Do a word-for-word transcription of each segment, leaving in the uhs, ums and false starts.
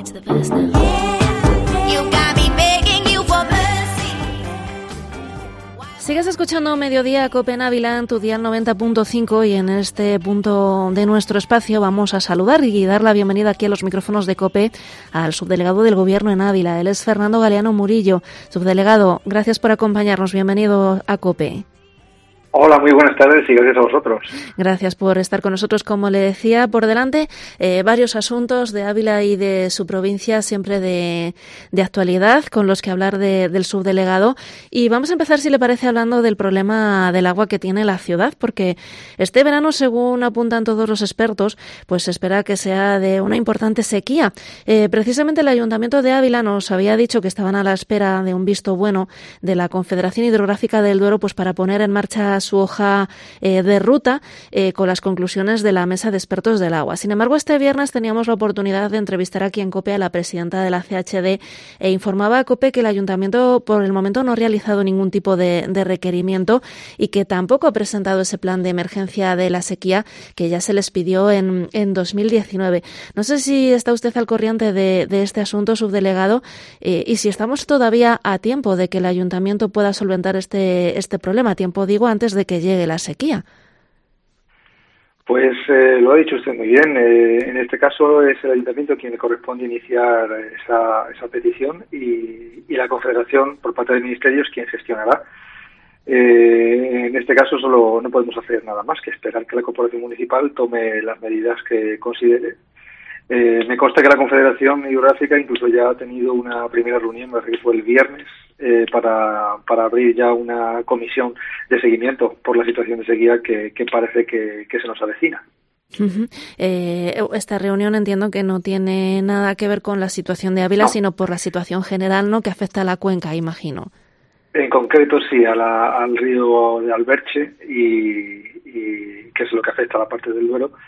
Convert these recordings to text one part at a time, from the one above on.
Sigues escuchando Mediodía Cope en Ávila en tu dial noventa punto cinco y en este punto de nuestro espacio vamos a saludar y dar la bienvenida aquí a los micrófonos de Cope al subdelegado del Gobierno en Ávila. Él es Fernando Galeano Murillo. Subdelegado, gracias por acompañarnos. Bienvenido a Cope. Hola, muy buenas tardes y gracias a vosotros. Gracias por estar con nosotros. Como le decía, por delante eh, varios asuntos de Ávila y de su provincia, siempre de, de actualidad, con los que hablar de, del subdelegado. Y vamos a empezar, si le parece, hablando del problema del agua que tiene la ciudad, porque este verano, según apuntan todos los expertos, pues se espera que sea de una importante sequía. Eh, precisamente el Ayuntamiento de Ávila nos había dicho que estaban a la espera de un visto bueno de la Confederación Hidrográfica del Duero, pues para poner en marcha su hoja eh, de ruta eh, con las conclusiones de la mesa de expertos del agua. Sin embargo, este viernes teníamos la oportunidad de entrevistar aquí en Cope a la presidenta de la C H D e informaba a Cope que el Ayuntamiento por el momento no ha realizado ningún tipo de, de requerimiento y que tampoco ha presentado ese plan de emergencia de la sequía que ya se les pidió en, en dos mil diecinueve. No sé si está usted al corriente de, de este asunto, subdelegado, eh, y si estamos todavía a tiempo de que el Ayuntamiento pueda solventar este, este problema. A tiempo, digo, antes de que llegue la sequía. Pues eh, lo ha dicho usted muy bien. Eh, en este caso es el Ayuntamiento quien le corresponde iniciar esa, esa petición y, y la Confederación, por parte del Ministerio, es quien gestionará. Eh, en este caso solo no podemos hacer nada más que esperar que la Corporación Municipal tome las medidas que considere. Eh, me consta que la Confederación Hidrográfica incluso ya ha tenido una primera reunión, me parece que fue el viernes, eh, para, para abrir ya una comisión de seguimiento por la situación de sequía que, que parece que, que se nos avecina. Uh-huh. Eh, esta reunión entiendo que no tiene nada que ver con la situación de Ávila, no, sino por la situación general, ¿no?, que afecta a la cuenca, imagino. En concreto, sí, a la, al río de Alberche, y, y que es lo que afecta a la parte del Duero.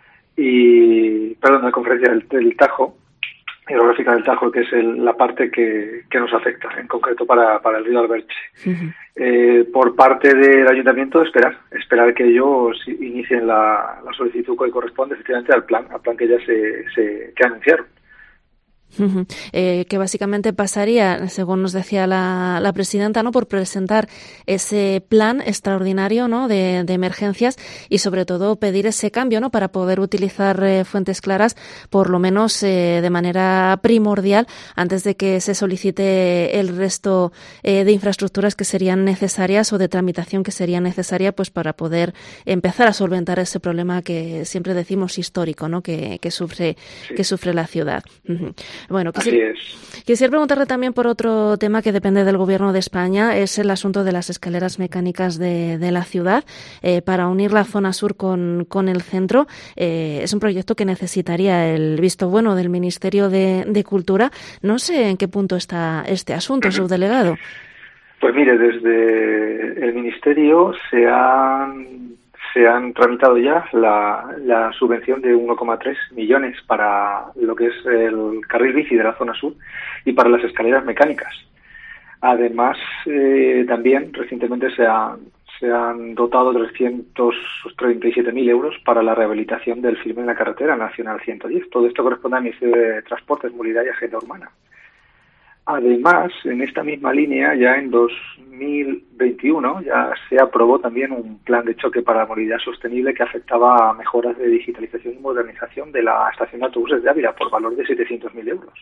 Y, perdón, la conferencia del, del Tajo, hidrográfica del Tajo, que es el, la parte que, que nos afecta, en concreto para, para el río Alberche. Uh-huh. Eh, por parte del Ayuntamiento, esperar, esperar que ellos inicien la, la solicitud que corresponde efectivamente al plan, al plan que ya se, se que anunciaron. Uh-huh. Eh, que básicamente pasaría, según nos decía la, la presidenta, ¿no?, por presentar ese plan extraordinario, ¿no?, de, de emergencias y sobre todo pedir ese cambio, ¿no?, para poder utilizar eh, fuentes claras, por lo menos eh, de manera primordial, antes de que se solicite el resto eh, de infraestructuras que serían necesarias o de tramitación que sería necesaria, pues para poder empezar a solventar ese problema que siempre decimos histórico, ¿no?, que, que sufre sí. que sufre la ciudad. Uh-huh. Bueno, quisiera, quisiera preguntarle también por otro tema que depende del Gobierno de España, es el asunto de las escaleras mecánicas de, de la ciudad eh, para unir la zona sur con, con el centro. Eh, es un proyecto que necesitaría el visto bueno del Ministerio de, de Cultura. No sé en qué punto está este asunto, subdelegado. Pues mire, desde el Ministerio se han... se han tramitado ya la, la subvención de uno coma tres millones para lo que es el carril bici de la zona sur y para las escaleras mecánicas. Además, eh, también recientemente se han, se han dotado trescientos treinta y siete mil euros para la rehabilitación del firme en la carretera nacional ciento diez. Todo esto corresponde al Ministerio de Transportes, Movilidad y Agenda Urbana. Además, en esta misma línea, ya en dos mil veintiuno ya se aprobó también un plan de choque para la movilidad sostenible que afectaba a mejoras de digitalización y modernización de la estación de autobuses de Ávila por valor de setecientos mil euros.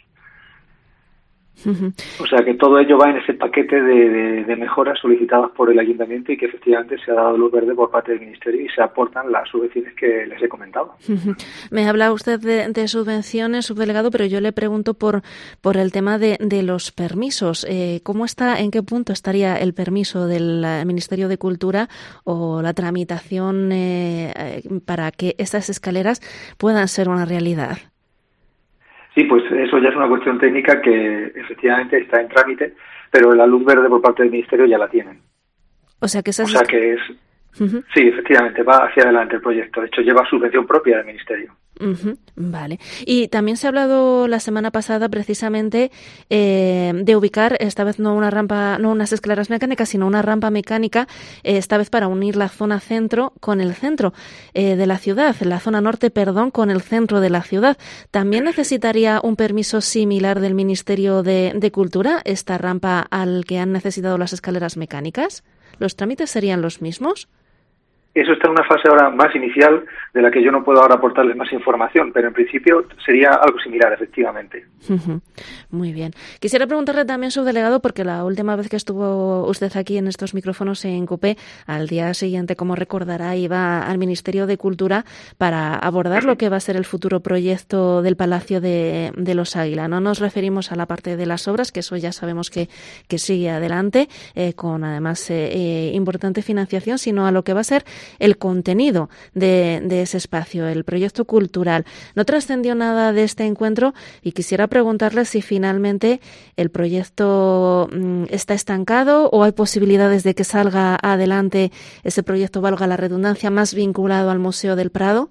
Uh-huh. O sea que todo ello va en ese paquete de, de, de mejoras solicitadas por el Ayuntamiento y que efectivamente se ha dado luz verde por parte del Ministerio y se aportan las subvenciones que les he comentado. Uh-huh. Me habla usted de, de subvenciones, subdelegado, pero yo le pregunto por por el tema de, de los permisos. Eh, ¿Cómo está, en qué punto estaría el permiso del Ministerio de Cultura o la tramitación eh, para que estas escaleras puedan ser una realidad? Sí, pues eso ya es una cuestión técnica que efectivamente está en trámite, pero la luz verde por parte del Ministerio ya la tienen. O sea que esas... O sea que es... Uh-huh. Sí, efectivamente, va hacia adelante el proyecto. De hecho, lleva subvención propia del Ministerio. Uh-huh, vale. Y también se ha hablado la semana pasada precisamente eh, de ubicar, esta vez no una rampa, no unas escaleras mecánicas, sino una rampa mecánica, eh, esta vez para unir la zona centro con el centro eh, de la ciudad, la zona norte, perdón, con el centro de la ciudad. ¿También necesitaría un permiso similar del Ministerio de, de Cultura, esta rampa al que han necesitado las escaleras mecánicas? ¿Los trámites serían los mismos? Eso está en una fase ahora más inicial, de la que yo no puedo ahora aportarles más información, pero en principio sería algo similar, efectivamente. Uh-huh. Muy bien. Quisiera preguntarle también, subdelegado, porque la última vez que estuvo usted aquí en estos micrófonos en COPE, al día siguiente, como recordará, iba al Ministerio de Cultura para abordar lo que va a ser el futuro proyecto del Palacio de, de los Águila. No nos referimos a la parte de las obras, que eso ya sabemos que, que sigue adelante, eh, con además eh, eh, importante financiación, sino a lo que va a ser el contenido de, de ese espacio, el proyecto cultural. No trascendió nada de este encuentro y quisiera preguntarle si finalmente el proyecto mm, está estancado o hay posibilidades de que salga adelante ese proyecto, valga la redundancia, más vinculado al Museo del Prado.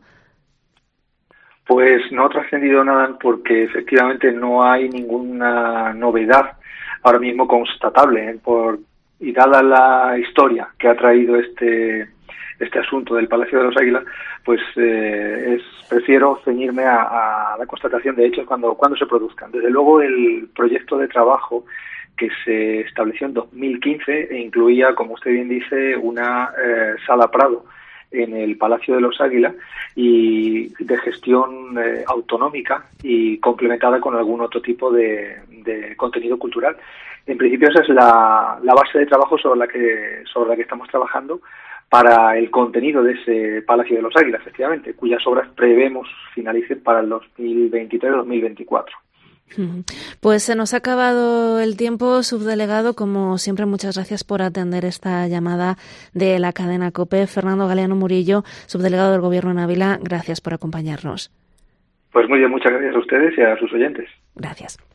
Pues no ha trascendido nada porque efectivamente no hay ninguna novedad ahora mismo constatable, ¿eh? Por, y dada la historia que ha traído este este asunto del Palacio de los Águilas, pues eh, es prefiero ceñirme a, a la constatación de hechos cuando, cuando se produzcan. Desde luego, el proyecto de trabajo que se estableció en dos mil quince e incluía, como usted bien dice, una eh, sala Prado en el Palacio de los Águilas y de gestión eh, autonómica y complementada con algún otro tipo de, de contenido cultural. En principio esa es la, la base de trabajo sobre la que sobre la que estamos trabajando para el contenido de ese Palacio de los Águilas, efectivamente, cuyas obras prevemos finalicen para el dos mil veintitrés dos mil veinticuatro. Pues se nos ha acabado el tiempo, subdelegado. Como siempre, muchas gracias por atender esta llamada de la cadena COPE. Fernando Galeano Murillo, subdelegado del Gobierno en Ávila, gracias por acompañarnos. Pues muy bien, muchas gracias a ustedes y a sus oyentes. Gracias.